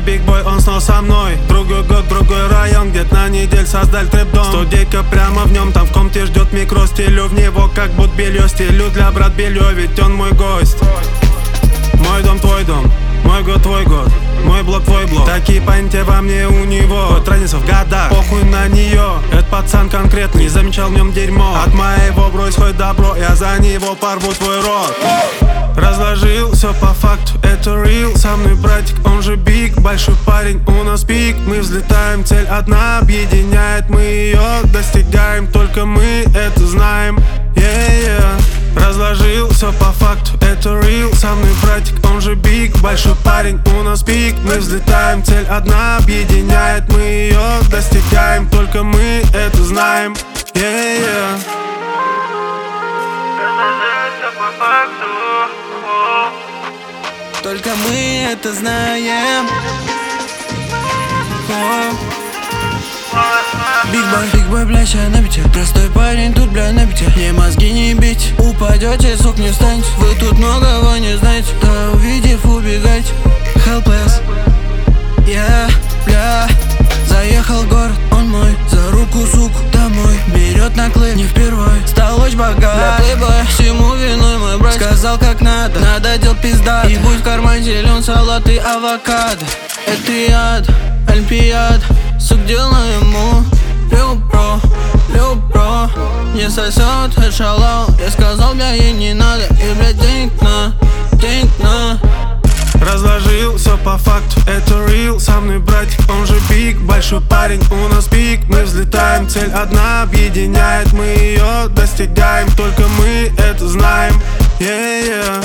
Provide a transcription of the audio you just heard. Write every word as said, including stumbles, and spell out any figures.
бигбой, он снова со мной. Другой год, другой район, где-то на неделю создали трэп-дом. Студейка прямо в нем, там в комнате ждет микро. Стелю в него, как будто белье. Стелю для брат белье, ведь он мой гость. Мой дом, твой дом, мой год, твой год, мой блок, твой блок. Такие понятия во мне у него. Год разница в годах, похуй на нее. Этот пацан конкретно, не замечал в нем дерьмо. От моего брось хоть добро, я за него порву твой рот. Разложил все по факту, это real. Со мной братик, он же биг. Большой парень, у нас пик. Мы взлетаем, цель одна объединяет. Мы ее достигаем, только мы это знаем. Yeah, yeah. Разложил все по факту, это real. Со мной братик, он же биг. Большой парень, у нас пик. Мы взлетаем, цель одна объединяет. Мы ее достигаем, только мы это знаем. Yeah, yeah. Только мы это знаем. Бигбой, бигбой, бля, ща на бите. Простой парень, тут, бля, на бите. Не мозги не бить, упадете, сук, не встаньте. Вы тут многого не знаете, да увидев, убегайте. Helpless, я, yeah, бля. Заехал в город, он мой. За руку, суку, домой. Берет наклеп, не впервой. Стал очень богат, бля, плейбой. Всему виной мой брат. Сказал как надо, надо дел пизда. И будь в кармане зелен салат и авокадо. Это яд, олимпиад. Сук, делай ему любро, любро. Не сосет эшалон. Я сказал, бля, ей не надо. И, бля, денег на, денег на. Разложил все по факту, это real. Со мной братик, он же биг. Большой парень, у нас пик. Мы взлетаем, цель одна объединяет. Мы ее достигаем, только мы это знаем. Yeah, yeah.